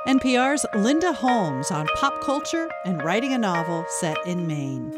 NPR's Linda Holmes on pop culture and writing a novel set in Maine.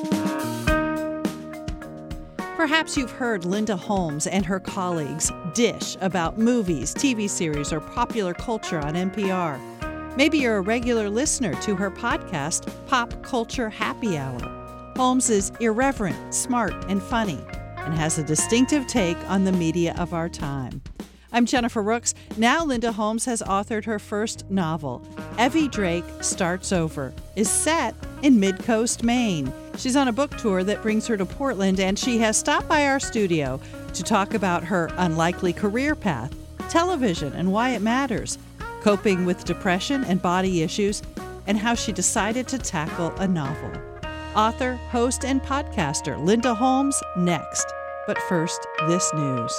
Perhaps you've heard Linda Holmes and her colleagues dish about movies, TV series, or popular culture on NPR. Maybe you're a regular listener to her podcast, Pop Culture Happy Hour. Holmes is irreverent, smart, and funny, and has a distinctive take on the media of our time. I'm Jennifer Rooks. Now Linda Holmes has authored her first novel. Evie Drake Starts Over is set in Midcoast, Maine. She's on a book tour that brings her to Portland, and she has stopped by our studio to talk about her unlikely career path, television and why it matters, coping with depression and body issues, and how she decided to tackle a novel. Author, host, and podcaster Linda Holmes next. But first, this news.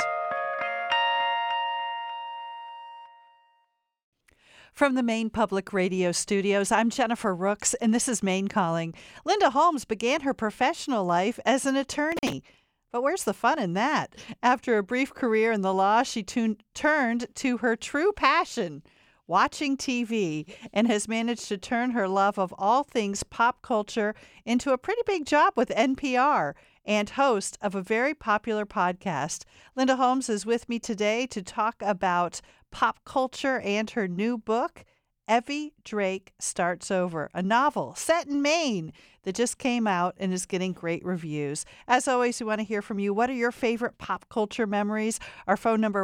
From the Maine Public Radio studios, I'm Jennifer Rooks, and this is Maine Calling. Linda Holmes began her professional life as an attorney. But where's the fun in that? After a brief career in the law, she turned to her true passion, watching TV, and has managed to turn her love of all things pop culture into a pretty big job with NPR and host of a very popular podcast. Linda Holmes is with me today to talk about pop culture and her new book, Evie Drake Starts Over, a novel set in Maine that just came out and is getting great reviews. As always, we want to hear from you. What are your favorite pop culture memories? Our phone number,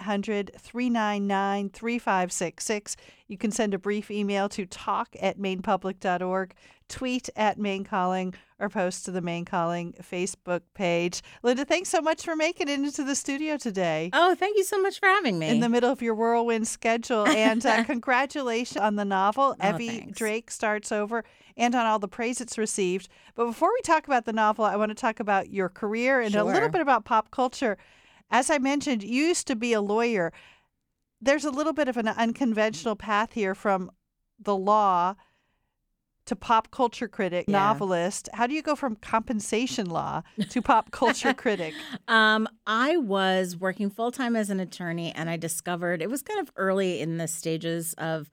1-800-399-3566. You can send a brief email to talk@mainepublic.org, tweet at Maine Calling, or post to the Maine Calling Facebook page. Linda, thanks so much for making it into the studio today. Oh, thank you so much for having me. In the middle of your whirlwind schedule. And congratulations on the novel, Evie Thanks. Drake Starts Over, and on all the praise it's received. But before we talk about the novel, I want to talk about your career and a little Sure. bit about pop culture. As I mentioned, you used to be a lawyer. There's a little bit of an unconventional path here from the law to pop culture critic, Yeah. novelist. How do you go from compensation law to pop culture critic? I was working full-time as an attorney, and I discovered it was kind of early in the stages of,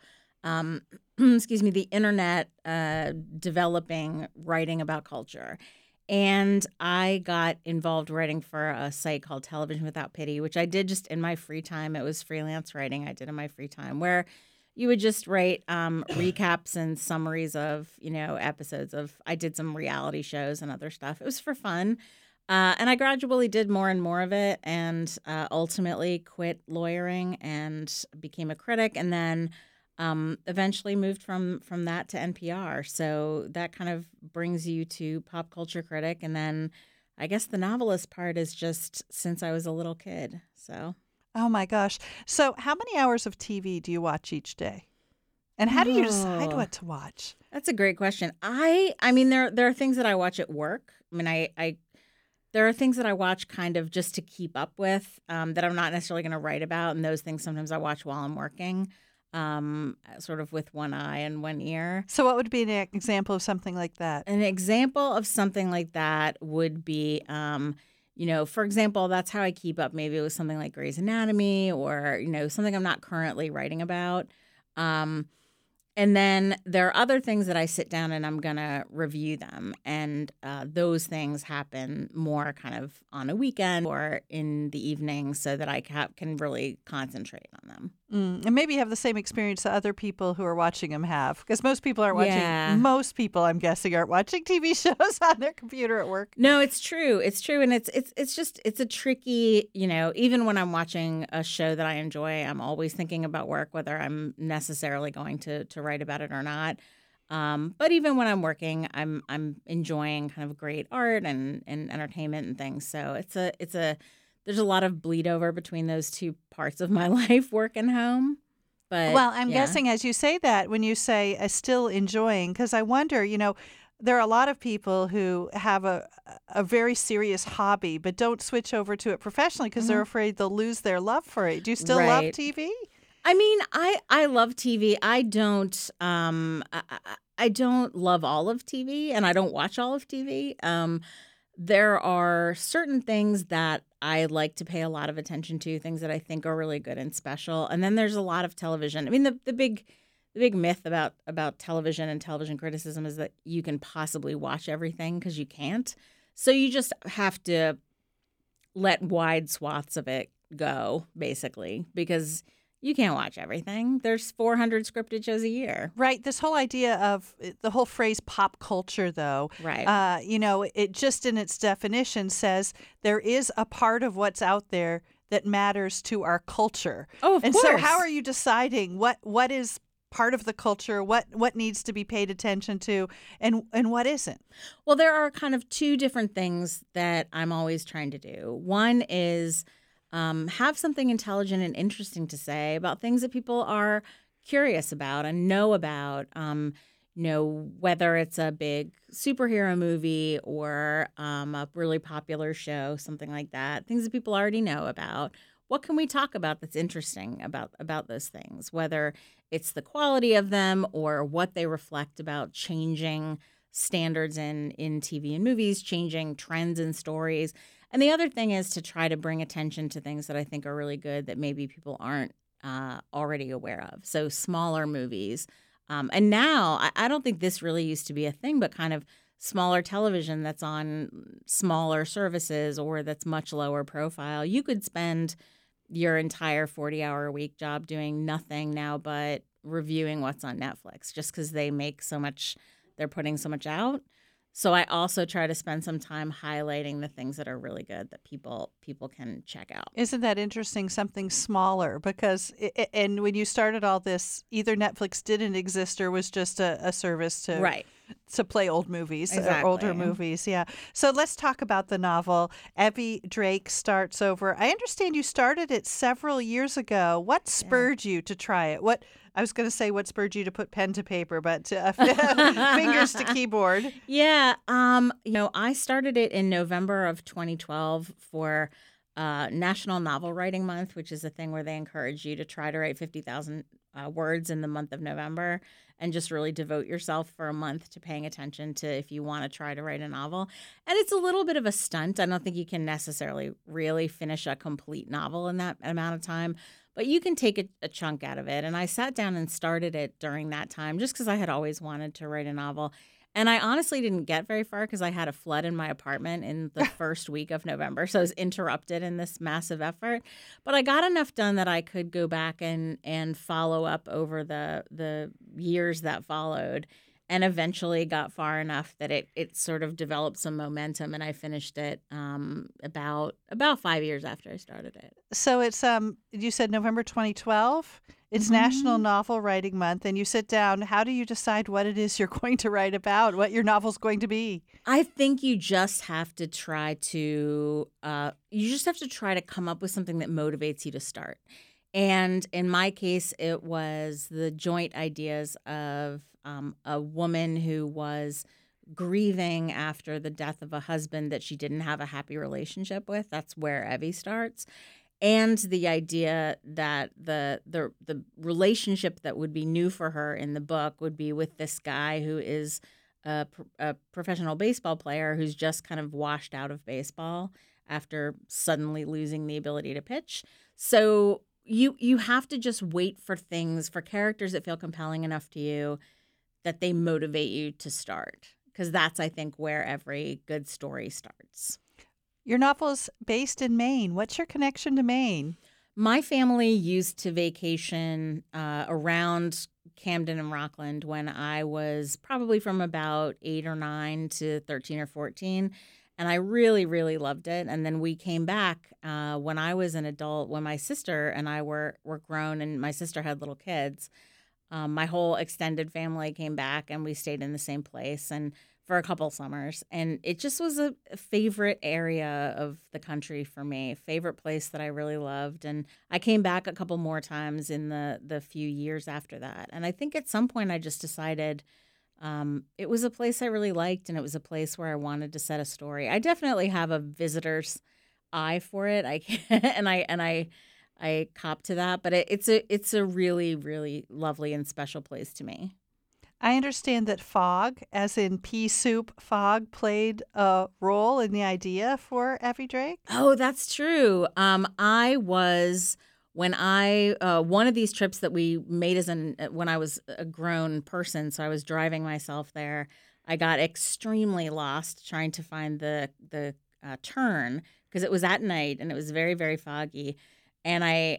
the internet developing writing about culture. And I got involved writing for a site called Television Without Pity, which I did just in my free time. It was freelance writing I did in my free time, where you would just write recaps and summaries of, episodes of, I did some reality shows and other stuff. It was for fun. And I gradually did more and more of it, and ultimately quit lawyering and became a critic, and then eventually moved from that to NPR. So that kind of brings you to pop culture critic. And then I guess the novelist part is just since I was a little kid. So. Oh my gosh. So how many hours of TV do you watch each day? And how do you decide what to watch? That's a great question. I mean, there are things that I watch at work. I mean, I there are things that I watch kind of just to keep up with that I'm not necessarily going to write about. And those things sometimes I watch while I'm working, sort of with one eye and one ear. So what would be an example of something like that? An example of something like that would be for example, that's how I keep up. Maybe it was something like Grey's Anatomy or, something I'm not currently writing about. And then there are other things that I sit down and I'm going to review them. And those things happen more kind of on a weekend or in the evening so that I can really concentrate on them. And maybe you have the same experience that other people who are watching them have. Because most people aren't watching, Yeah. most people, I'm guessing, aren't watching TV shows on their computer at work. No, it's true. It's true. And it's a tricky, even when I'm watching a show that I enjoy, I'm always thinking about work, whether I'm necessarily going to write about it or not. But even when I'm working, I'm enjoying kind of great art and entertainment and things. So there's a lot of bleed over between those two parts of my life, work and home. But Well, I'm yeah. guessing as you say that, when you say still enjoying, because I wonder, there are a lot of people who have a very serious hobby, but don't switch over to it professionally because they're afraid they'll lose their love for it. Do you still love Right. TV? I mean, I love TV. I don't I don't love all of TV, and I don't watch all of TV. There are certain things that I like to pay a lot of attention to, things that I think are really good and special. And then there's a lot of television. I mean, the big big myth about television and television criticism is that you can possibly watch everything, because you can't. So you just have to let wide swaths of it go, basically, because you can't watch everything. There's 400 scripted shows a year. Right. This whole idea of the whole phrase pop culture, though, Right. it just in its definition says there is a part of what's out there that matters to our culture. Oh, of and course. so how are you deciding what is part of the culture, what needs to be paid attention to, and what isn't? Well, there are kind of two different things that I'm always trying to do. One is have something intelligent and interesting to say about things that people are curious about and know about. Whether it's a big superhero movie or a really popular show, something like that, things that people already know about. What can we talk about that's interesting about those things, whether it's the quality of them or what they reflect about changing standards in TV and movies, changing trends in stories. And the other thing is to try to bring attention to things that I think are really good that maybe people aren't already aware of. So smaller movies. And now, I don't think this really used to be a thing, but kind of smaller television that's on smaller services or that's much lower profile. You could spend your entire 40-hour-a-week job doing nothing now but reviewing what's on Netflix, just because they make so much, they're putting so much out. So I also try to spend some time highlighting the things that are really good that people can check out. Isn't that interesting? Something smaller, because and when you started all this, either Netflix didn't exist or was just a service to Right. to play old movies, Exactly. older movies. Yeah. So let's talk about the novel. Evie Drake Starts Over. I understand you started it several years ago. What spurred you to try it? I was going to say what spurred you to put pen to paper, but fingers to keyboard. Yeah. I started it in November of 2012 for National Novel Writing Month, which is a thing where they encourage you to try to write 50,000 words in the month of November and just really devote yourself for a month to paying attention to if you want to try to write a novel. And it's a little bit of a stunt. I don't think you can necessarily really finish a complete novel in that amount of time, but you can take a chunk out of it. And I sat down and started it during that time just because I had always wanted to write a novel. And I honestly didn't get very far because I had a flood in my apartment in the first week of November. So I was interrupted in this massive effort. But I got enough done that I could go back and follow up over the years that followed, and eventually got far enough that it sort of developed some momentum, and I finished it about 5 years after I started it. So it's you said November 2012. It's National Novel Writing Month, and you sit down. How do you decide what it is you're going to write about, what your novel's going to be? I think you just have to try to come up with something that motivates you to start. And in my case, it was the joint ideas of a woman who was grieving after the death of a husband that she didn't have a happy relationship with. That's where Evie starts. And the idea that the relationship that would be new for her in the book would be with this guy who is a professional baseball player who's just kind of washed out of baseball after suddenly losing the ability to pitch. So you have to just wait for characters that feel compelling enough to you that they motivate you to start, because that's, I think, where every good story starts. Your novel is based in Maine. What's your connection to Maine? My family used to vacation around Camden and Rockland when I was probably from about 8 or 9 to 13 or 14. And I really, really loved it. And then we came back when I was an adult, when my sister and I were grown and my sister had little kids. My whole extended family came back and we stayed in the same place and for a couple summers. And it just was a favorite area of the country for me, favorite place that I really loved. And I came back a couple more times in the few years after that. And I think at some point I just decided it was a place I really liked, and it was a place where I wanted to set a story. I definitely have a visitor's eye for it. I cop to that, but it's a really, really lovely and special place to me. I understand that fog, as in pea soup fog, played a role in the idea for Evie Drake. Oh, that's true. I was when I one of these trips that we made when I was a grown person, so I was driving myself there. I got extremely lost trying to find the turn because it was at night and it was very, very foggy, and I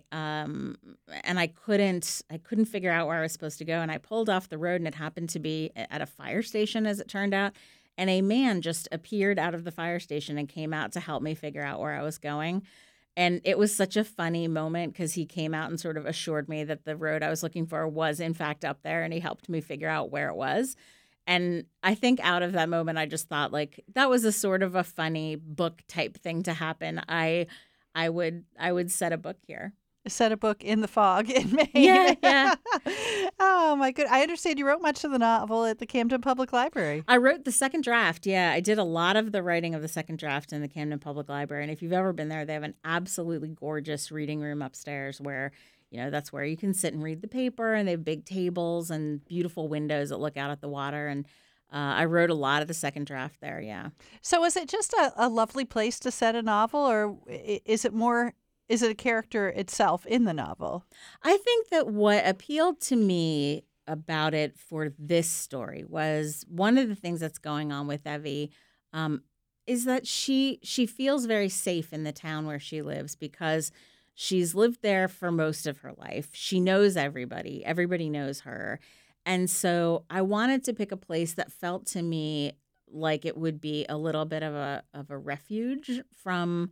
couldn't figure out where I was supposed to go, and I pulled off the road, and it happened to be at a fire station, as it turned out, and a man just appeared out of the fire station and came out to help me figure out where I was going. And it was such a funny moment because he came out and sort of assured me that the road I was looking for was in fact up there, and he helped me figure out where it was. And I think out of that moment, I just thought like that was a sort of a funny book type thing to happen. I would set a book here. Set a book in the fog in Maine. Yeah. Oh, my good. I understand you wrote much of the novel at the Camden Public Library. I wrote the second draft. Yeah, I did a lot of the writing of the second draft in the Camden Public Library. And if you've ever been there, they have an absolutely gorgeous reading room upstairs where, that's where you can sit and read the paper. And they have big tables and beautiful windows that look out at the water. And I wrote a lot of the second draft there, yeah. So is it just a lovely place to set a novel, or is it a character itself in the novel? I think that what appealed to me about it for this story was one of the things that's going on with Evie is that she feels very safe in the town where she lives because she's lived there for most of her life. She knows everybody. Everybody knows her. And so I wanted to pick a place that felt to me like it would be a little bit of a refuge from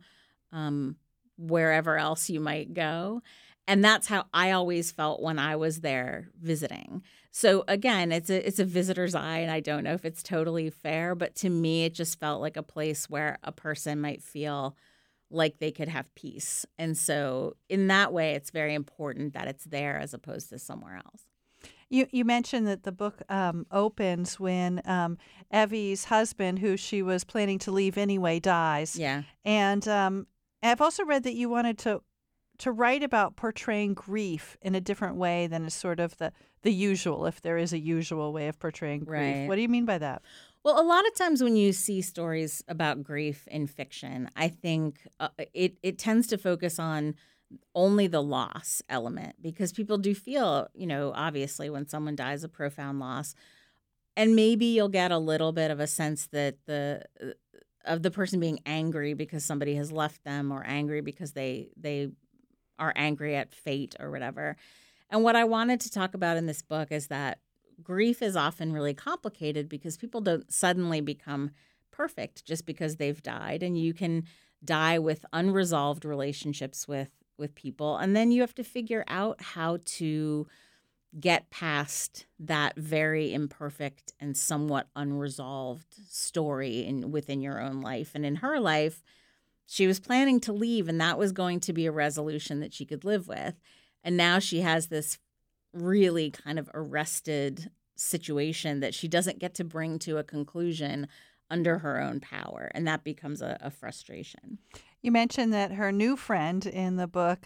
wherever else you might go. And that's how I always felt when I was there visiting. So again, it's a visitor's eye, and I don't know if it's totally fair, but to me, it just felt like a place where a person might feel like they could have peace. And so in that way, it's very important that it's there as opposed to somewhere else. You mentioned that the book opens when Evie's husband, who she was planning to leave anyway, dies. Yeah. And I've also read that you wanted to write about portraying grief in a different way than is sort of the usual, if there is a usual way of portraying grief. Right. What do you mean by that? Well, a lot of times when you see stories about grief in fiction, I think it tends to focus on only the loss element because people do feel, obviously when someone dies, a profound loss. And maybe you'll get a little bit of a sense that of the person being angry because somebody has left them, or angry because they are angry at fate or whatever. And what I wanted to talk about in this book is that grief is often really complicated because people don't suddenly become perfect just because they've died. And you can die with unresolved relationships with people. And then you have to figure out how to get past that very imperfect and somewhat unresolved story within your own life. And in her life, she was planning to leave, and that was going to be a resolution that she could live with. And now she has this really kind of arrested situation that she doesn't get to bring to a conclusion under her own power. And that becomes a frustration. You mentioned that her new friend in the book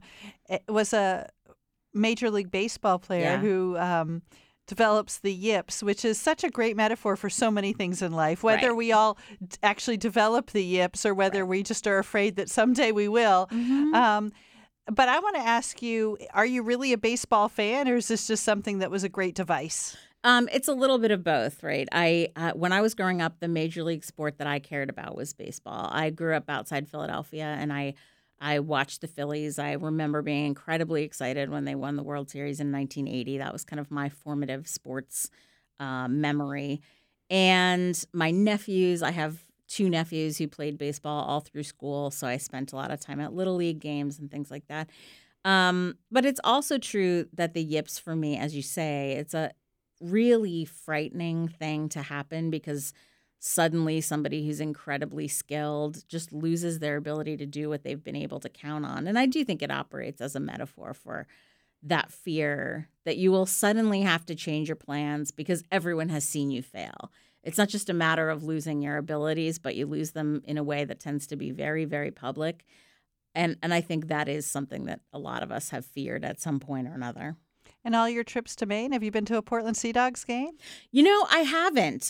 was a Major League Baseball player who develops the yips, which is such a great metaphor for so many things in life, whether we all actually develop the yips or whether we just are afraid that someday we will. Mm-hmm. But I want to ask you, are you really a baseball fan, or is this just something that was a great device? It's a little bit of both, right? When I was growing up, the major league sport that I cared about was baseball. I grew up outside Philadelphia, and I watched the Phillies. I remember being incredibly excited when they won the World Series in 1980. That was kind of my formative sports memory. And my nephews, I have 2 nephews who played baseball all through school, so I spent a lot of time at Little League games and things like that. But it's also true that the yips for me, as you say, it's a really frightening thing to happen because suddenly somebody who's incredibly skilled just loses their ability to do what they've been able to count on. And I do think it operates as a metaphor for that fear that you will suddenly have to change your plans because everyone has seen you fail. It's not just a matter of losing your abilities, but you lose them in a way that tends to be very, very public. And I think that is something that a lot of us have feared at some point or another. And all your trips to Maine, have you been to a Portland Sea Dogs game? I haven't.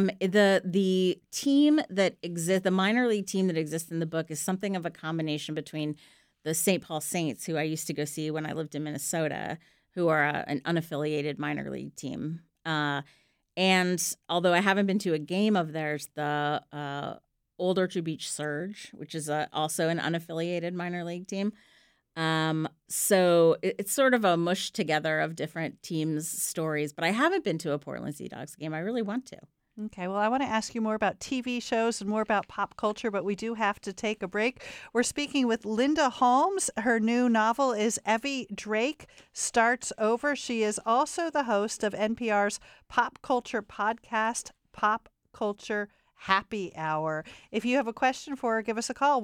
The team that exists, the minor league team that exists in the book is something of a combination between the St. Paul Saints, who I used to go see when I lived in Minnesota, who are an unaffiliated minor league team. And although I haven't been to a game of theirs, the Old Orchard Beach Surge, which is also an unaffiliated minor league team. So it's sort of a mush together of different teams' stories. But I haven't been to a Portland Sea Dogs game. I really want to. Okay, well, I want to ask you more about TV shows and more about pop culture, but we do have to take a break. We're speaking with Linda Holmes. Her new novel is Evie Drake Starts Over. She is also the host of NPR's pop culture podcast, Pop Culture Happy Hour. If you have a question for her, give us a call,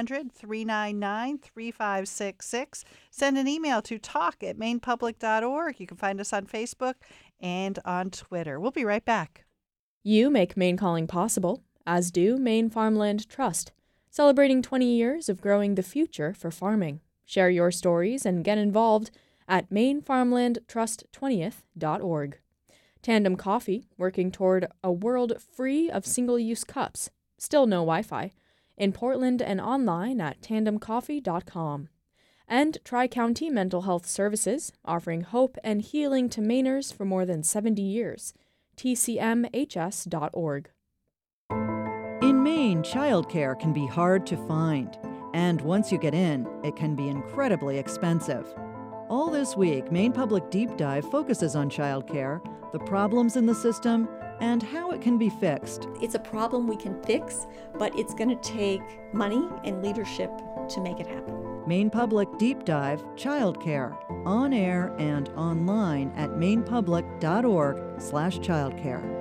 1-800-399-3566. Send an email to talk@mainepublic.org. You can find us on Facebook and on Twitter. We'll be right back. You make Maine Calling possible, as do Maine Farmland Trust, celebrating 20 years of growing the future for farming. Share your stories and get involved at mainfarmlandtrust20th.org. Tandem Coffee, working toward a world free of single-use cups, still no Wi-Fi, in Portland and online at tandemcoffee.com. And Tri-County Mental Health Services, offering hope and healing to Mainers for more than 70 years. tcmhs.org. In Maine, childcare can be hard to find, and once you get in, it can be incredibly expensive. All this week, Maine Public Deep Dive focuses on childcare, the problems in the system, and how it can be fixed. It's a problem we can fix, but it's going to take money and leadership to make it happen. Maine Public Deep Dive Childcare, on air and online at mainepublic.org/childcare.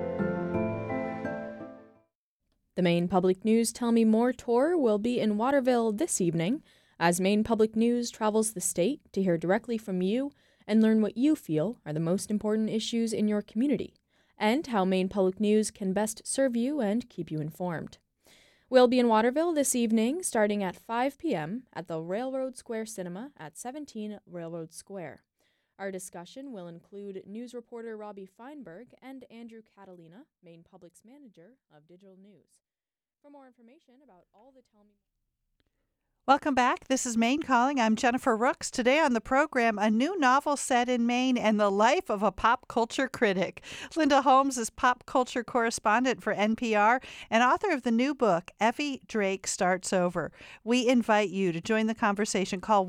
The Maine Public News Tell Me More tour will be in Waterville this evening, as Maine Public News travels the state to hear directly from you and learn what you feel are the most important issues in your community, and how Maine Public News can best serve you and keep you informed. We'll be in Waterville this evening, starting at 5 p.m. at the Railroad Square Cinema at 17 Railroad Square. Our discussion will include news reporter Robbie Feinberg and Andrew Catalina, Maine Public's manager of digital news. For more information about all the Tell Me... Welcome back. This is Maine Calling. I'm Jennifer Rooks. Today on the program, a new novel set in Maine and the life of a pop culture critic. Linda Holmes is pop culture correspondent for NPR and author of the new book, Evie Drake Starts Over. We invite you to join the conversation. Call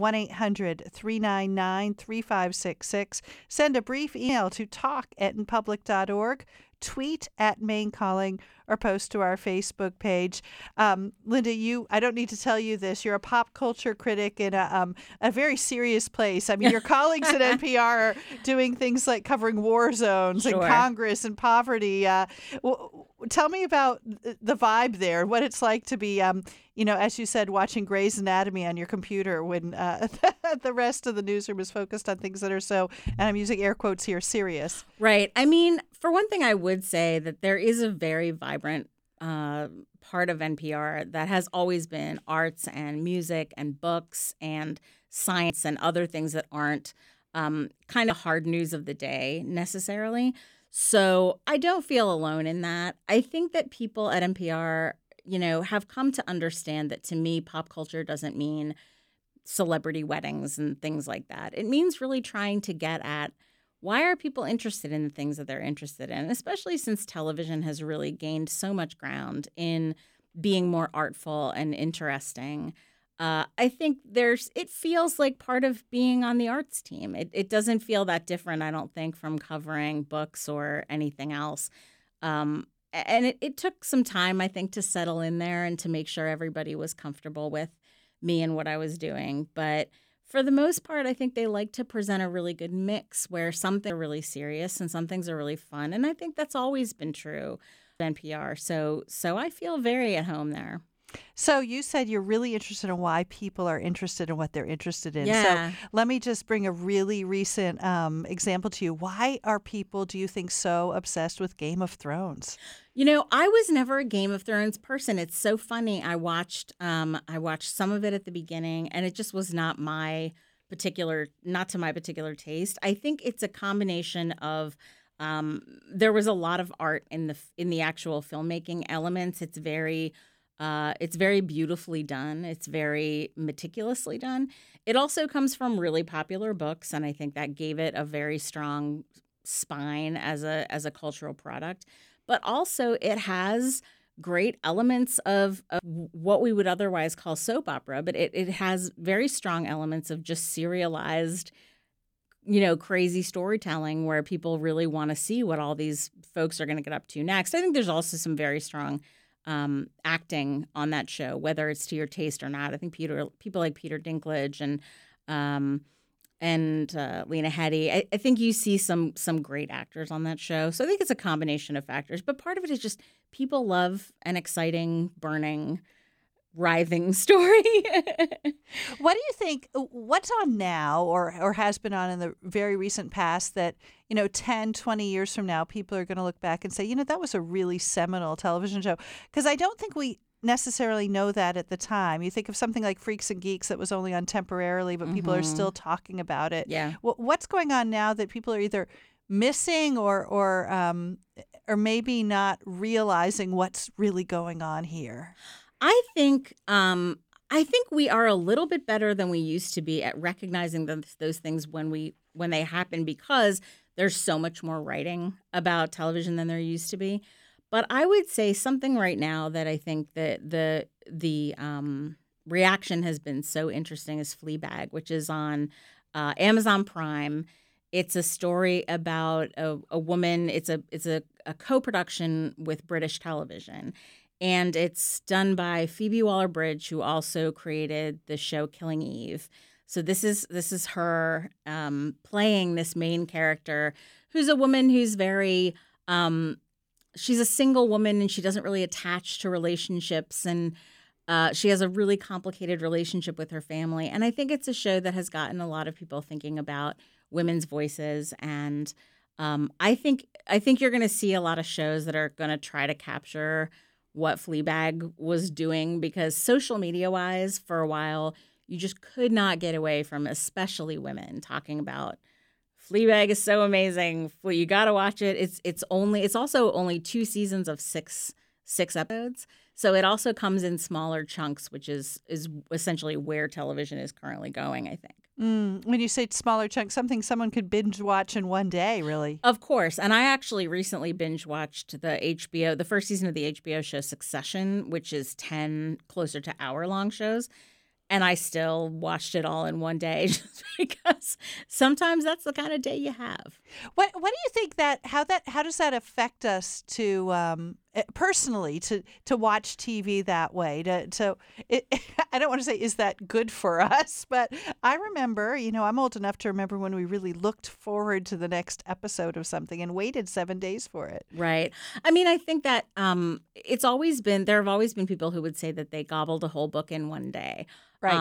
1-800-399-3566. Send a brief email to talk@inpublic.org. Tweet at Maine Calling or post to our Facebook page. Linda, I don't need to tell you this. You're a pop culture critic in a very serious place. I mean, your colleagues at NPR are doing things like covering war zones and Congress and poverty. Tell me about the vibe there, what it's like to be, as you said, watching Grey's Anatomy on your computer when the rest of the newsroom is focused on things that are so, and I'm using air quotes here, serious. Right. I mean, for one thing, I would say that there is a very vibrant part of NPR that has always been arts and music and books and science and other things that aren't kind of hard news of the day necessarily. So I don't feel alone in that. I think that people at NPR, have come to understand that to me, pop culture doesn't mean celebrity weddings and things like that. It means really trying to get at why are people interested in the things that they're interested in, especially since television has really gained so much ground in being more artful and interesting. I think it feels like part of being on the arts team. It doesn't feel that different, I don't think, from covering books or anything else. And it took some time, I think, to settle in there and to make sure everybody was comfortable with me and what I was doing. But for the most part, I think they like to present a really good mix where some things are really serious and some things are really fun. And I think that's always been true at NPR. So I feel very at home there. So you said you're really interested in why people are interested in what they're interested in. Yeah. So let me just bring a really recent example to you. Why are people, do you think, so obsessed with Game of Thrones? I was never a Game of Thrones person. It's so funny. I watched some of it at the beginning, and it just was not to my particular taste. I think it's a combination of there was a lot of art in the actual filmmaking elements. It's very It's very beautifully done. It's very meticulously done. It also comes from really popular books, and I think that gave it a very strong spine as a cultural product. But also, it has great elements of what we would otherwise call soap opera, but it has very strong elements of just serialized, crazy storytelling where people really want to see what all these folks are going to get up to next. I think there's also some very strong acting on that show, whether it's to your taste or not. I think people like Peter Dinklage and Lena Headey. I think you see some great actors on that show. So I think it's a combination of factors. But part of it is just people love an exciting, burning, writhing story. What do you think, what's on now or has been on in the very recent past that, 10, 20 years from now, people are going to look back and say, that was a really seminal television show? Because I don't think we necessarily know that at the time. You think of something like Freaks and Geeks that was only on temporarily, but people are still talking about it. Yeah. What's going on now that people are either missing or maybe not realizing what's really going on here? I think we are a little bit better than we used to be at recognizing those things when they happen, because there's so much more writing about television than there used to be. But I would say something right now that I think that the reaction has been so interesting is Fleabag, which is on Amazon Prime. It's a story about a woman. It's a co-production with British Television, and it's done by Phoebe Waller-Bridge, who also created the show Killing Eve. So this is her playing this main character, who's a woman who's very she's a single woman and she doesn't really attach to relationships, and she has a really complicated relationship with her family. And I think it's a show that has gotten a lot of people thinking about women's voices. And I think you're going to see a lot of shows that are going to try to capture what Fleabag was doing, because social media wise, for a while, you just could not get away from, especially women, talking about Fleabag is so amazing. Well, you got to watch it. It's also only 2 seasons of six episodes. So it also comes in smaller chunks, which is essentially where television is currently going, I think. When you say smaller chunks, something someone could binge watch in one day, really. Of course. And I actually recently binge watched the first season of the HBO show Succession, which is 10 closer to hour-long shows. And I still watched it all in one day, just because sometimes that's the kind of day you have. What do you think how does that affect us to personally to watch TV that way? I don't want to say is that good for us, but I remember, I'm old enough to remember when we really looked forward to the next episode of something and waited 7 days for it. Right. I mean, I think that there have always been people who would say that they gobbled a whole book in one day. Right.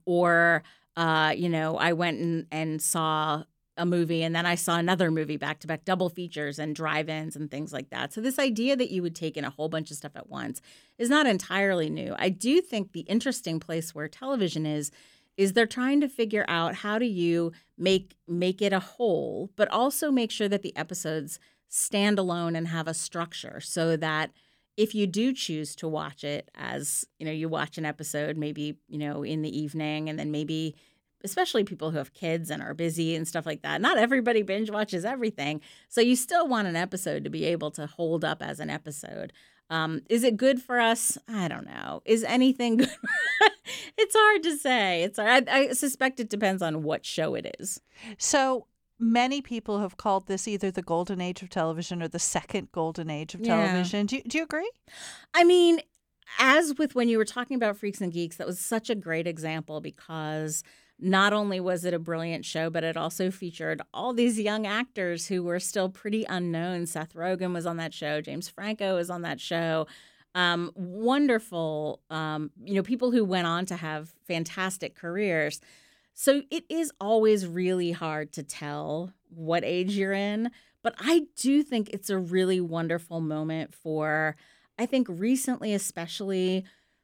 I went and saw a movie and then I saw another movie back-to-back, double features and drive-ins and things like that. So this idea that you would take in a whole bunch of stuff at once is not entirely new. I do think the interesting place where television is they're trying to figure out how do you make it a whole, but also make sure that the episodes stand alone and have a structure, so that if you do choose to watch it as, you watch an episode maybe, in the evening, and then maybe, especially people who have kids and are busy and stuff like that, not everybody binge watches everything. So you still want an episode to be able to hold up as an episode. Is it good for us? I don't know. Is anything good? It's hard to say. I suspect it depends on what show it is. So many people have called this either the golden age of television or the second golden age of television. Do you agree? I mean, as with when you were talking about Freaks and Geeks, that was such a great example, because not only was it a brilliant show, but it also featured all these young actors who were still pretty unknown. Seth Rogen was on that show. James Franco was on that show. Wonderful, people who went on to have fantastic careers. So it is always really hard to tell what age you're in. But I do think it's a really wonderful moment for, I think recently especially,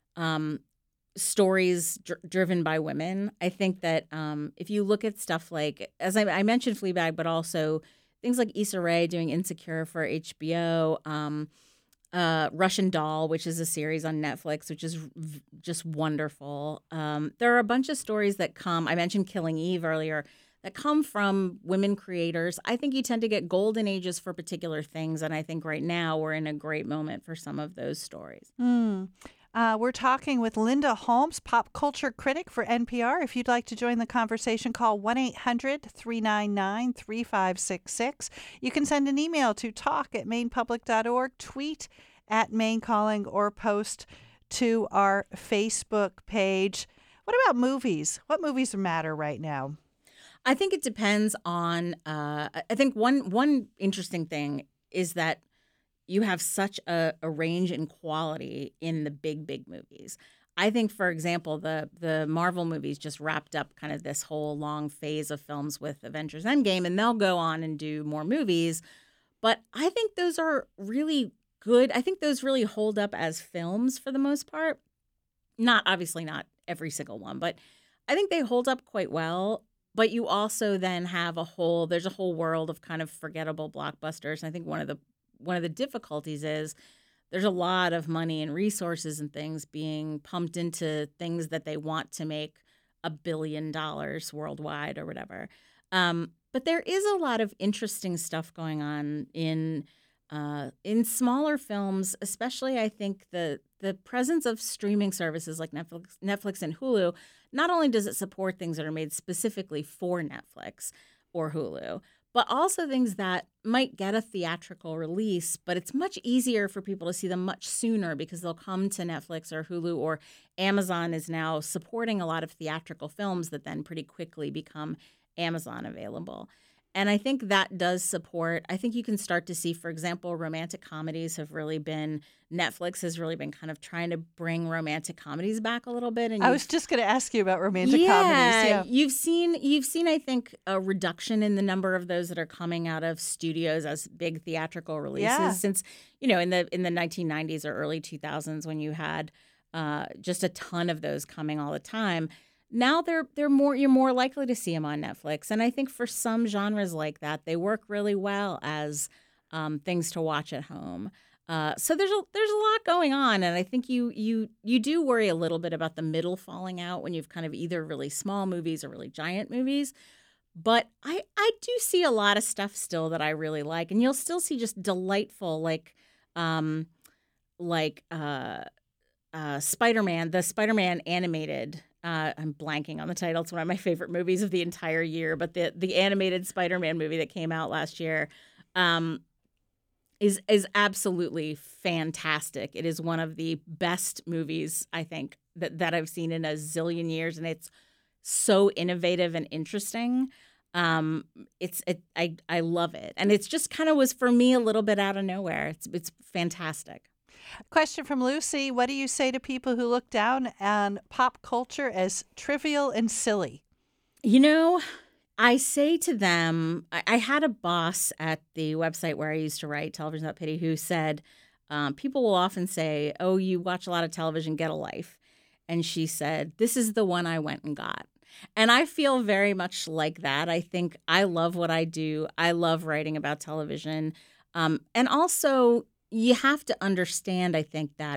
stories driven by women. I think that if you look at stuff like, as I mentioned Fleabag, but also things like Issa Rae doing Insecure for HBO, Russian Doll, which is a series on Netflix, which is just wonderful. There are a bunch of stories that come. I mentioned Killing Eve earlier, that come from women creators. I think you tend to get golden ages for particular things, and I think right now we're in a great moment for some of those stories. We're talking with Linda Holmes, pop culture critic for NPR. If you'd like to join the conversation, call 1-800-399-3566. You can send an email to talk@mainepublic.org, tweet at Maine Calling, or post to our Facebook page. What about movies? What movies matter right now? I think it depends on. I think one interesting thing is that you have such a range in quality in the big movies. I think, for example, the Marvel movies just wrapped up kind of this whole long phase of films with Avengers Endgame, and they'll go on and do more movies. But I think those are really good. I think those really hold up as films for the most part. Obviously not every single one, but I think they hold up quite well. But you also then have there's a whole world of kind of forgettable blockbusters. And I think one of the difficulties is there's a lot of money and resources and things being pumped into things that they want to make $1 billion worldwide or whatever. But there is a lot of interesting stuff going on in smaller films, especially. I think the presence of streaming services like Netflix and Hulu, not only does it support things that are made specifically for Netflix or Hulu, but also things that might get a theatrical release, but it's much easier for people to see them much sooner because they'll come to Netflix or Hulu, or Amazon is now supporting a lot of theatrical films that then pretty quickly become Amazon available. And I think that does support. I think you can start to see, for example, romantic comedies Netflix has really been kind of trying to bring romantic comedies back a little bit. And I was just going to ask you about romantic comedies. Yeah, you've seen, I think, a reduction in the number of those that are coming out of studios as big theatrical releases since, in the 1990s or early 2000s when you had just a ton of those coming all the time. Now you're more likely to see them on Netflix, and I think for some genres like that, they work really well as things to watch at home. So there's a lot going on, and I think you do worry a little bit about the middle falling out when you've kind of either really small movies or really giant movies. But I do see a lot of stuff still that I really like, and you'll still see just delightful Spider-Man, the Spider-Man animated. I'm blanking on the title. It's one of my favorite movies of the entire year. But the animated Spider-Man movie that came out last year is absolutely fantastic. It is one of the best movies, I think, that I've seen in a zillion years, and it's so innovative and interesting. I love it, and it's just kind of was for me a little bit out of nowhere. It's fantastic. Question from Lucy. What do you say to people who look down on pop culture as trivial and silly? I say to them, I had a boss at the website where I used to write, Television Without Pity, who said, people will often say, oh, you watch a lot of television, get a life. And she said, this is the one I went and got. And I feel very much like that. I think I love what I do. I love writing about television. And also, you have to understand, I think, that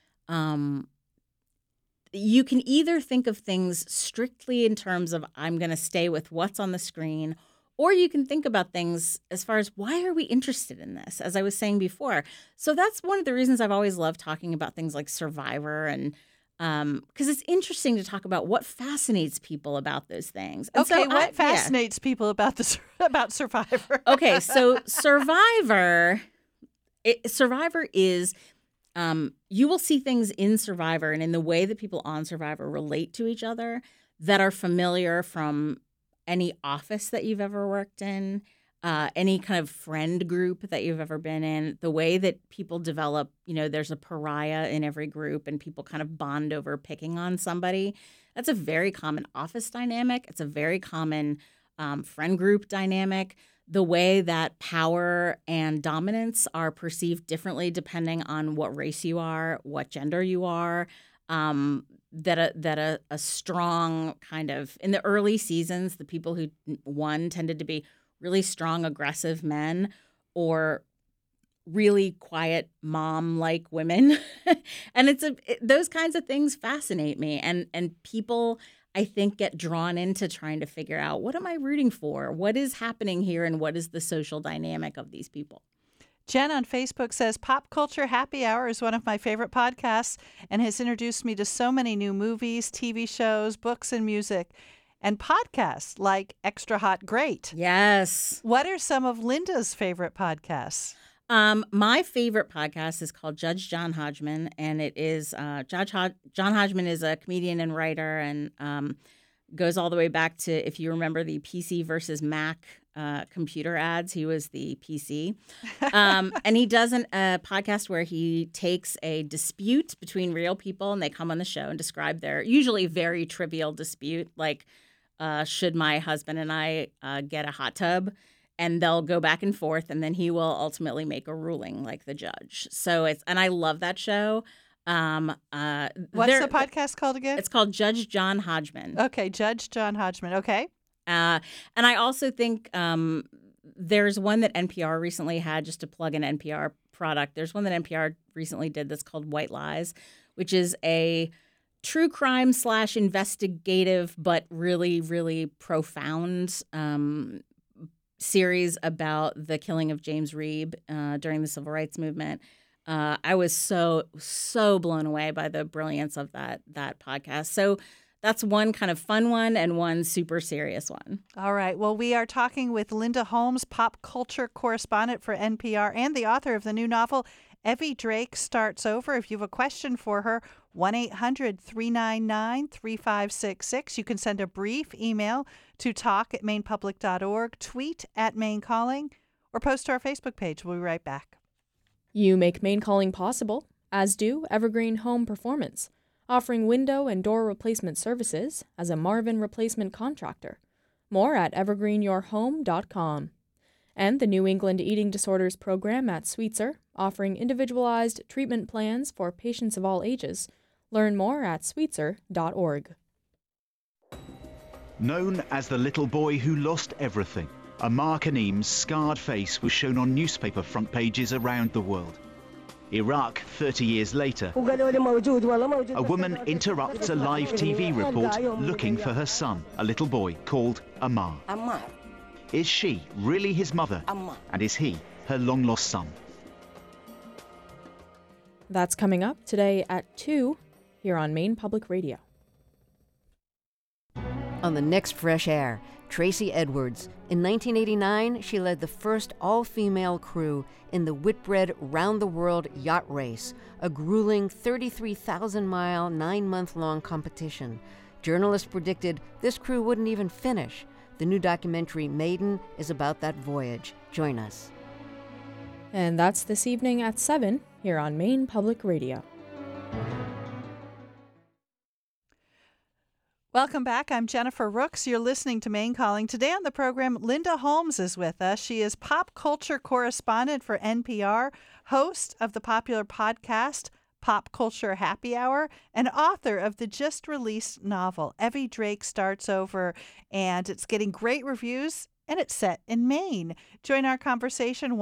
you can either think of things strictly in terms of I'm going to stay with what's on the screen, or you can think about things as far as why are we interested in this, as I was saying before. So that's one of the reasons I've always loved talking about things like Survivor, and because it's interesting to talk about what fascinates people about those things. And okay, so what fascinates people about Survivor? Okay, so Survivor is, you will see things in Survivor and in the way that people on Survivor relate to each other that are familiar from any office that you've ever worked in, any kind of friend group that you've ever been in, the way that people develop, there's a pariah in every group and people kind of bond over picking on somebody. That's a very common office dynamic. It's a very common friend group dynamic. The way that power and dominance are perceived differently depending on what race you are, what gender you are, that a strong kind of, in the early seasons, the people who won tended to be really strong, aggressive men, or really quiet mom-like women. And those kinds of things fascinate me. And people, I think, get drawn into trying to figure out, what am I rooting for? What is happening here? And what is the social dynamic of these people? Jen on Facebook says, Pop Culture Happy Hour is one of my favorite podcasts and has introduced me to so many new movies, TV shows, books, and music, and podcasts like Extra Hot Great. Yes. What are some of Linda's favorite podcasts? My favorite podcast is called Judge John Hodgman, and it is John Hodgman is a comedian and writer, and goes all the way back to, if you remember, the PC versus Mac computer ads. He was the PC. And he does a podcast where he takes a dispute between real people, and they come on the show and describe their usually very trivial dispute, like should my husband and I get a hot tub? And they'll go back and forth, and then he will ultimately make a ruling like the judge. And I love that show. What's the podcast called again? It's called Judge John Hodgman. Okay, Judge John Hodgman. Okay. And I also think there's one that NPR recently had, just to plug an NPR product. There's one that NPR recently did that's called White Lies, which is a true crime / investigative, but really, really profound series about the killing of James Reeb during the Civil Rights Movement. I was so blown away by the brilliance of that podcast. So that's one kind of fun one and one super serious one. All right. Well, we are talking with Linda Holmes, pop culture correspondent for NPR and the author of the new novel, Evie Drake Starts Over. If you have a question for her, 1-800-399-3566. You can send a brief email to talk@mainpublic.org, tweet @MainCalling, or post to our Facebook page. We'll be right back. You make Maine Calling possible, as do Evergreen Home Performance, offering window and door replacement services as a Marvin replacement contractor. More at evergreenyourhome.com. And the New England Eating Disorders Program at Sweetser, offering individualized treatment plans for patients of all ages. Learn more at sweetser.org. Known as the little boy who lost everything, Amar Kaneem's scarred face was shown on newspaper front pages around the world. Iraq, 30 years later, a woman interrupts a live TV report looking for her son, a little boy called Amar. Is she really his mother? And is he her long-lost son? That's coming up today at 2 here on Maine Public Radio. On the next Fresh Air, Tracy Edwards. In 1989, she led the first all-female crew in the Whitbread Round-the-World Yacht Race, a grueling 33,000-mile, 9-month-long competition. Journalists predicted this crew wouldn't even finish. The new documentary, Maiden, is about that voyage. Join us. And that's this evening at 7 here on Maine Public Radio. Welcome back. I'm Jennifer Rooks. You're listening to Maine Calling. Today on the program, Linda Holmes is with us. She is pop culture correspondent for NPR, host of the popular podcast Pop Culture Happy Hour, and author of the just-released novel, Evie Drake Starts Over. And it's getting great reviews, and it's set in Maine. Join our conversation,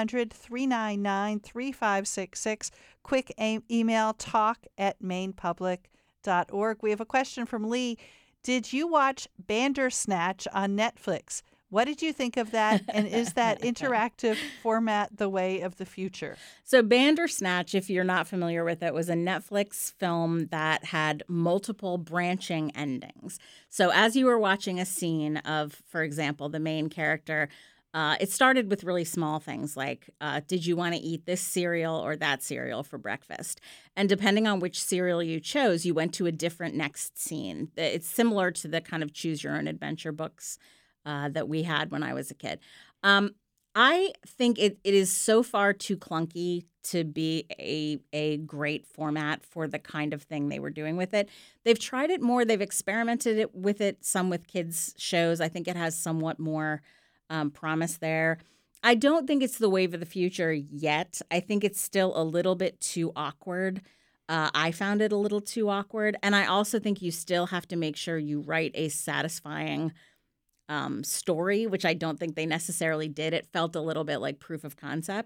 1-800-399-3566. Quick email, talk@mainpublic.org. We have a question from Lee. Did you watch Bandersnatch on Netflix? What did you think of that? And is that interactive format the way of the future? So Bandersnatch, if you're not familiar with it, was a Netflix film that had multiple branching endings. So as you were watching a scene of, for example, the main character, it started with really small things like, did you want to eat this cereal or that cereal for breakfast? And depending on which cereal you chose, you went to a different next scene. It's similar to the kind of choose your own adventure books that we had when I was a kid. I think it is so far too clunky to be a great format for the kind of thing they were doing with it. They've tried it more. They've experimented with it, some with kids' shows. I think it has somewhat more promise there. I don't think it's the wave of the future yet. I think it's still a little bit too awkward. I found it a little too awkward. And I also think you still have to make sure you write a satisfying story, which I don't think they necessarily did. It felt a little bit like proof of concept.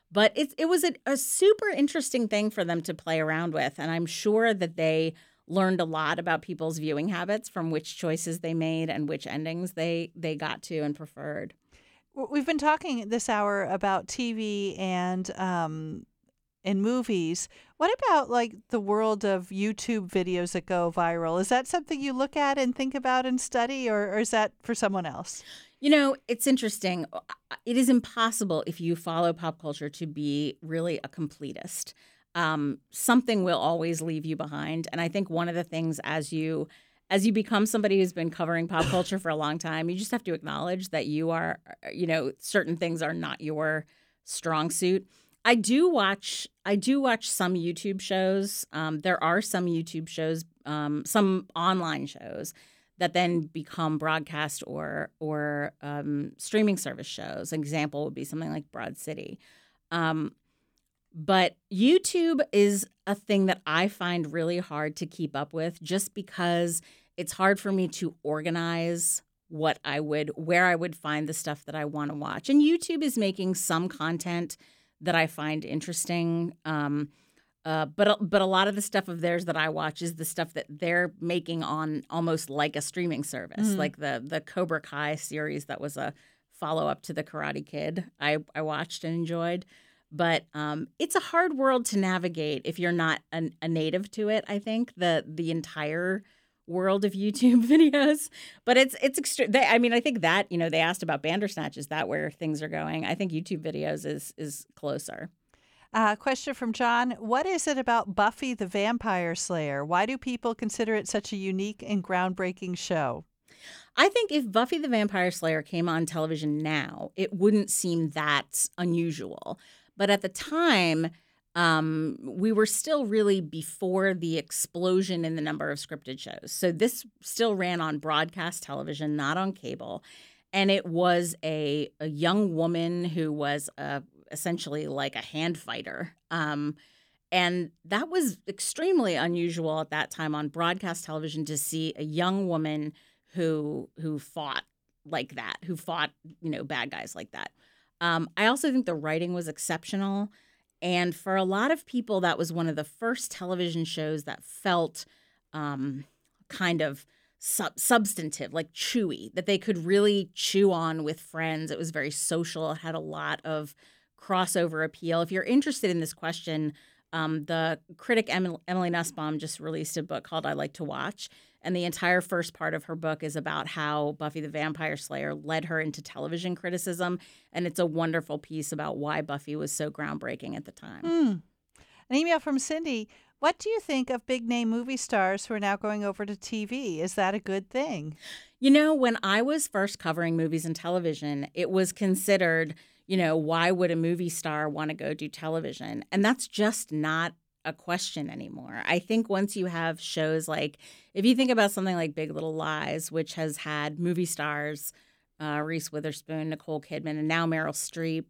But it was a super interesting thing for them to play around with. And I'm sure that they learned a lot about people's viewing habits from which choices they made and which endings they got to and preferred. We've been talking this hour about TV and movies. What about like the world of YouTube videos that go viral? Is that something you look at and think about and study, or is that for someone else? You know, it's interesting. It is impossible if you follow pop culture to be really a completist. Something will always leave you behind. And I think one of the things as you become somebody who's been covering pop culture for a long time, you just have to acknowledge that you are, certain things are not your strong suit. I do watch some YouTube shows. There are some YouTube shows, some online shows that then become broadcast or streaming service shows. An example would be something like Broad City. But YouTube is a thing that I find really hard to keep up with just because it's hard for me to organize where I would find the stuff that I want to watch. And YouTube is making some content that I find interesting. But a lot of the stuff of theirs that I watch is the stuff that they're making on almost like a streaming service, like the Cobra Kai series that was a follow-up to The Karate Kid. I watched and enjoyed. But it's a hard world to navigate if you're not a native to it, I think, the entire world of YouTube videos. But it's extreme. I think that, they asked about Bandersnatch. Is that where things are going? I think YouTube videos is closer. Question from John. What is it about Buffy the Vampire Slayer? Why do people consider it such a unique and groundbreaking show? I think if Buffy the Vampire Slayer came on television now, it wouldn't seem that unusual. But at the time, we were still really before the explosion in the number of scripted shows. So this still ran on broadcast television, not on cable. And it was a young woman who was essentially like a hand fighter. And that was extremely unusual at that time on broadcast television to see a young woman who fought like that, who fought, bad guys like that. I also think the writing was exceptional. And for a lot of people, that was one of the first television shows that felt kind of substantive, like chewy, that they could really chew on with friends. It was very social. It had a lot of crossover appeal. If you're interested in this question, the critic Emily Nussbaum just released a book called I Like to Watch. And the entire first part of her book is about how Buffy the Vampire Slayer led her into television criticism. And it's a wonderful piece about why Buffy was so groundbreaking at the time. An email from Cindy. What do you think of big-name movie stars who are now going over to TV? Is that a good thing? When I was first covering movies and television, it was considered, why would a movie star want to go do television? And that's just not a question anymore. I think once you have shows like, if you think about something like Big Little Lies, which has had movie stars, Reese Witherspoon, Nicole Kidman, and now Meryl Streep,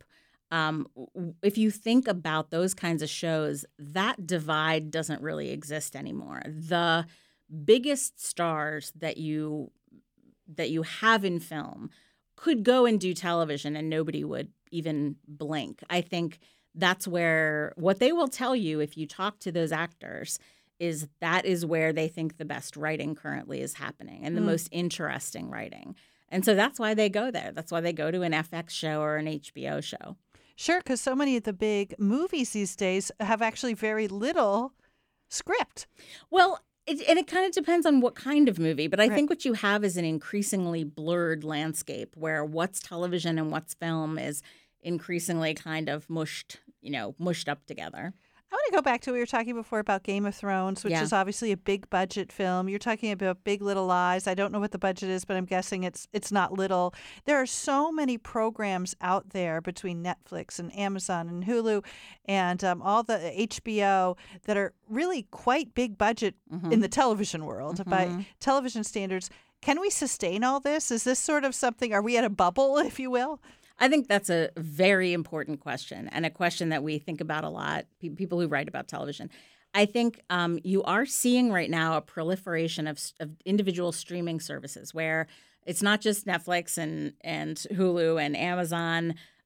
if you think about those kinds of shows, that divide doesn't really exist anymore. The biggest stars that you have in film could go and do television and nobody would even blink. I think that's where what they will tell you if you talk to those actors is that is where they think the best writing currently is happening and the most interesting writing. And so that's why they go there. That's why they go to an FX show or an HBO show. Sure, because so many of the big movies these days have actually very little script. Well, it kind of depends on what kind of movie. But I think what you have is an increasingly blurred landscape where what's television and what's film is increasingly kind of mushed up together. I want to go back to what we were talking before about Game of Thrones, which is obviously a big budget film. You're talking about Big Little Lies. I don't know what the budget is, but I'm guessing it's not little. There are so many programs out there between Netflix and Amazon and Hulu and all the HBO that are really quite big budget in the television world by television standards. Can we sustain all this? Is this sort of something, are we at a bubble, if you will? I think that's a very important question and a question that we think about a lot, people who write about television. I think you are seeing right now a proliferation of individual streaming services where it's not just Netflix and Hulu and Amazon.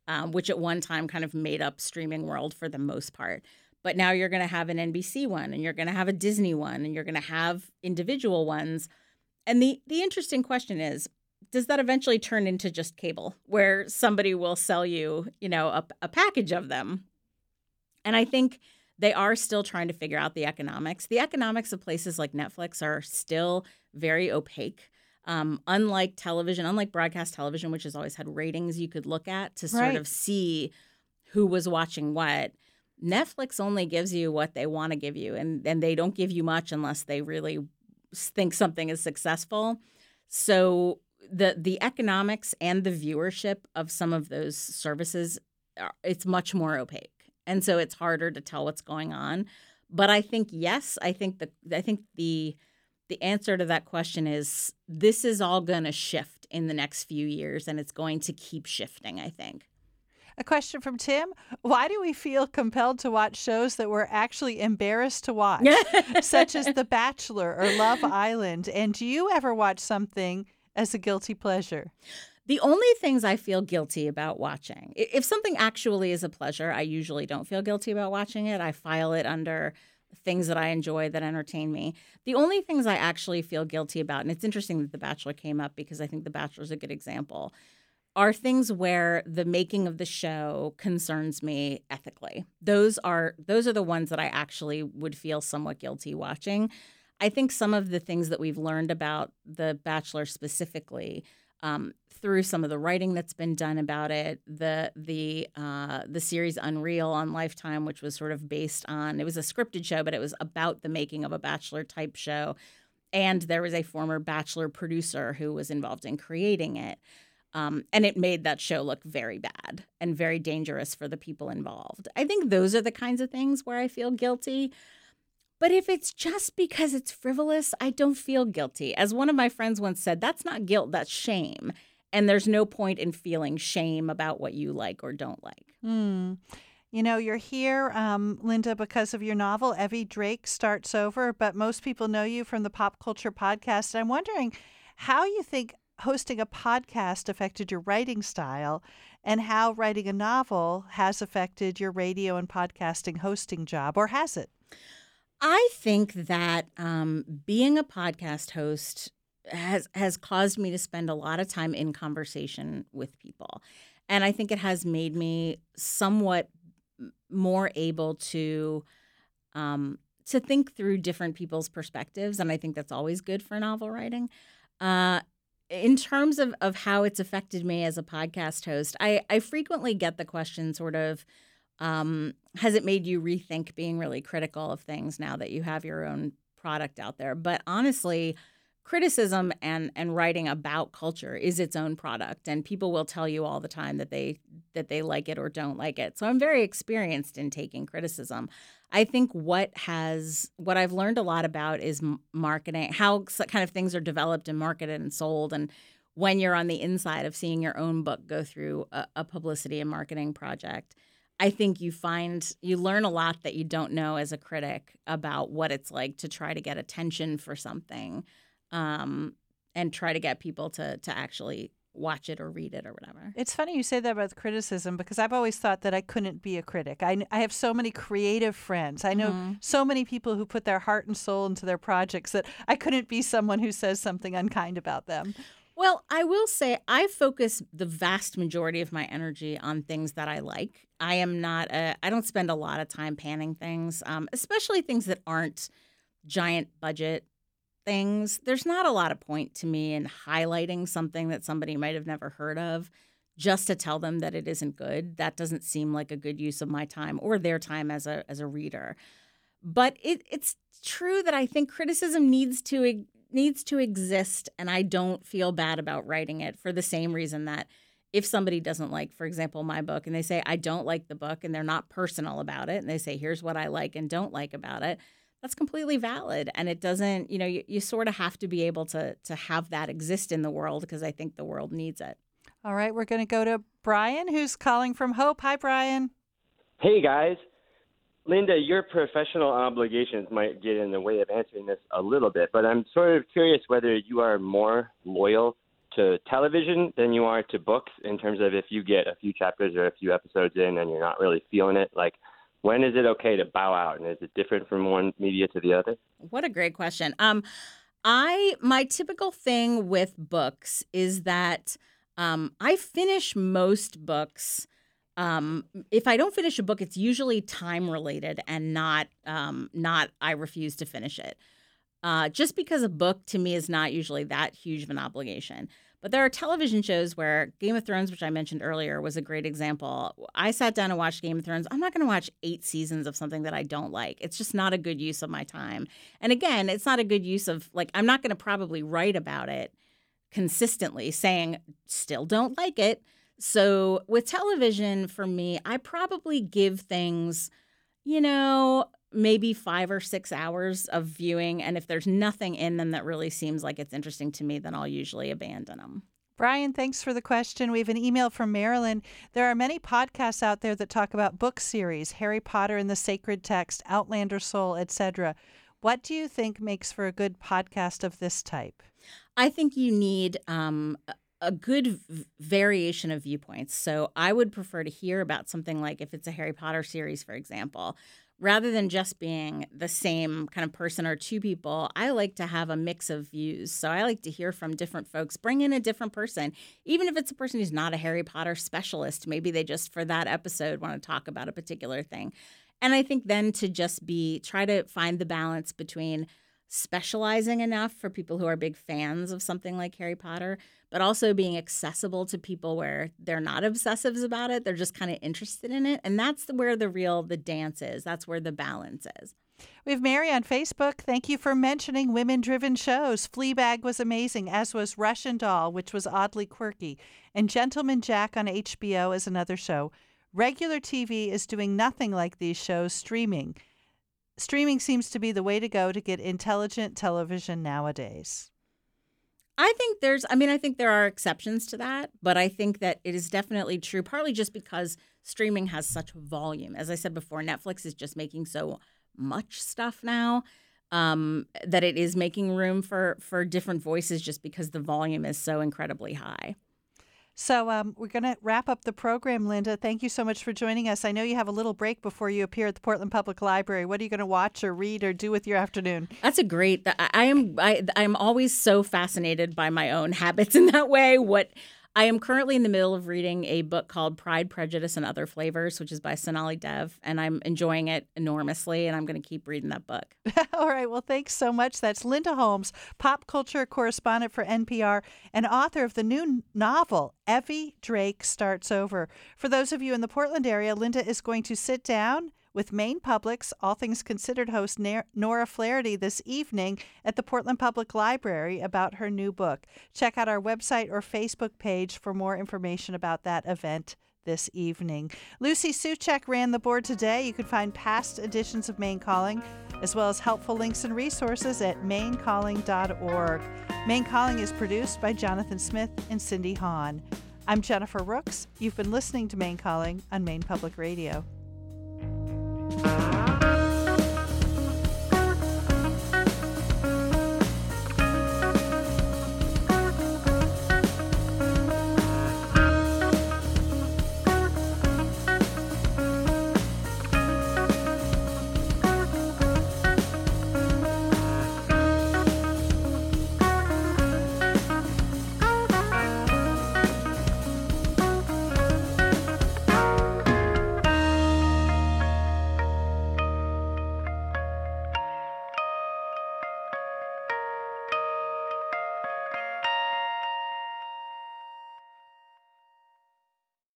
which at one time kind of made up streaming world for the most part. But now you're going to have an NBC one, and you're going to have a Disney one, and you're going to have individual ones. And the interesting question is, does that eventually turn into just cable, where somebody will sell you, a package of them? And I think they are still trying to figure out the economics. The economics of places like Netflix are still very opaque. Unlike television, unlike broadcast television, which has always had ratings you could look at to sort of see who was watching what, Netflix only gives you what they want to give you, and they don't give you much unless they really think something is successful. So the economics and the viewership of some of those services, it's much more opaque. And so it's harder to tell what's going on. But I think, yes, I think the answer to that question is this is all going to shift in the next few years, and it's going to keep shifting, I think. A question from Tim. Why do we feel compelled to watch shows that we're actually embarrassed to watch, such as The Bachelor or Love Island? And do you ever watch something as a guilty pleasure? The only things I feel guilty about watching, if something actually is a pleasure, I usually don't feel guilty about watching it. I file it under things that I enjoy that entertain me. The only things I actually feel guilty about, and it's interesting that The Bachelor came up because I think The Bachelor is a good example, are things where the making of the show concerns me ethically. Those are the ones that I actually would feel somewhat guilty watching. I think some of the things that we've learned about The Bachelor specifically, through some of the writing that's been done about it, the series Unreal on Lifetime, which was sort of based on, it was a scripted show, but it was about the making of a Bachelor type show. And there was a former Bachelor producer who was involved in creating it. And it made that show look very bad and very dangerous for the people involved. I think those are the kinds of things where I feel guilty. But if it's just because it's frivolous, I don't feel guilty. As one of my friends once said, that's not guilt, that's shame. And there's no point in feeling shame about what you like or don't like. You're here, Linda, because of your novel, Evie Drake Starts Over, but most people know you from the Pop Culture Podcast. I'm wondering how you think hosting a podcast affected your writing style and how writing a novel has affected your radio and podcasting hosting job, or has it? I think that being a podcast host has caused me to spend a lot of time in conversation with people. And I think it has made me somewhat more able to think through different people's perspectives. And I think that's always good for novel writing. In terms of how it's affected me as a podcast host, I frequently get the question sort of, has it made you rethink being really critical of things now that you have your own product out there? But honestly, criticism and writing about culture is its own product, and people will tell you all the time that they like it or don't like it. So I'm very experienced in taking criticism. I think what I've learned a lot about is marketing, how kind of things are developed and marketed and sold, and when you're on the inside of seeing your own book go through a publicity and marketing project. I think you learn a lot that you don't know as a critic about what it's like to try to get attention for something, and try to get people to actually watch it or read it or whatever. It's funny you say that about criticism, because I've always thought that I couldn't be a critic. I have so many creative friends. I know so many people who put their heart and soul into their projects that I couldn't be someone who says something unkind about them. Well, I will say I focus the vast majority of my energy on things that I like. I don't spend a lot of time panning things, especially things that aren't giant budget things. There's not a lot of point to me in highlighting something that somebody might have never heard of just to tell them that it isn't good. That doesn't seem like a good use of my time or their time as a reader. But it's true that I think criticism needs to exist, and I don't feel bad about writing it for the same reason that if somebody doesn't like, for example, my book, and they say, I don't like the book, and they're not personal about it, and they say, here's what I like and don't like about it, that's completely valid. And it doesn't, you sort of have to be able to have that exist in the world, because I think the world needs it. All right, we're going to go to Brian, who's calling from Hope. Hi, Brian. Hey, guys. Linda, your professional obligations might get in the way of answering this a little bit, but I'm sort of curious whether you are more loyal to television than you are to books in terms of if you get a few chapters or a few episodes in and you're not really feeling it? Like, when is it okay to bow out, and is it different from one media to the other? What a great question. My typical thing with books is that I finish most books. If I don't finish a book, it's usually time related and not I refuse to finish it. Just because a book to me is not usually that huge of an obligation. But there are television shows where Game of Thrones, which I mentioned earlier, was a great example. I sat down and watched Game of Thrones. I'm not going to watch 8 seasons of something that I don't like. It's just not a good use of my time. And again, it's not a good use of, like, I'm not going to probably write about it consistently saying still don't like it. So with television, for me, I probably give things, maybe 5 or 6 hours of viewing. And if there's nothing in them that really seems like it's interesting to me, then I'll usually abandon them. Brian, thanks for the question. We have an email from Marilyn. There are many podcasts out there that talk about book series, Harry Potter and the Sacred Text, Outlander Soul, etc. What do you think makes for a good podcast of this type? I think you need a good variation of viewpoints. So I would prefer to hear about something like, if it's a Harry Potter series, for example, rather than just being the same kind of person or two people, I like to have a mix of views. So I like to hear from different folks, bring in a different person, even if it's a person who's not a Harry Potter specialist. Maybe they just, for that episode, want to talk about a particular thing. And I think then to just try to find the balance between specializing enough for people who are big fans of something like Harry Potter, but also being accessible to people where they're not obsessives about it. They're just kind of interested in it. And that's where the dance is. That's where the balance is. We have Mary on Facebook. Thank you for mentioning women-driven shows. Fleabag was amazing, as was Russian Doll, which was oddly quirky. And Gentleman Jack on HBO is another show. Regular TV is doing nothing like these shows streaming. Streaming seems to be the way to go to get intelligent television nowadays. I think there are exceptions to that, but I think that it is definitely true, partly just because streaming has such volume. As I said before, Netflix is just making so much stuff now that it is making room for different voices just because the volume is so incredibly high. So we're going to wrap up the program, Linda. Thank you so much for joining us. I know you have a little break before you appear at the Portland Public Library. What are you going to watch or read or do with your afternoon? That's a great. I am always so fascinated by my own habits in that way. I am currently in the middle of reading a book called Pride, Prejudice, and Other Flavors, which is by Sonali Dev, and I'm enjoying it enormously, and I'm going to keep reading that book. All right. Well, thanks so much. That's Linda Holmes, pop culture correspondent for NPR and author of the new novel, Evie Drake Starts Over. For those of you in the Portland area, Linda is going to sit down with Maine Public's All Things Considered host Nora Flaherty this evening at the Portland Public Library about her new book. Check out our website or Facebook page for more information about that event this evening. Lucy Suchek ran the board today. You can find past editions of Maine Calling, as well as helpful links and resources at mainecalling.org. Maine Calling is produced by Jonathan Smith and Cindy Hahn. I'm Jennifer Rooks. You've been listening to Maine Calling on Maine Public Radio.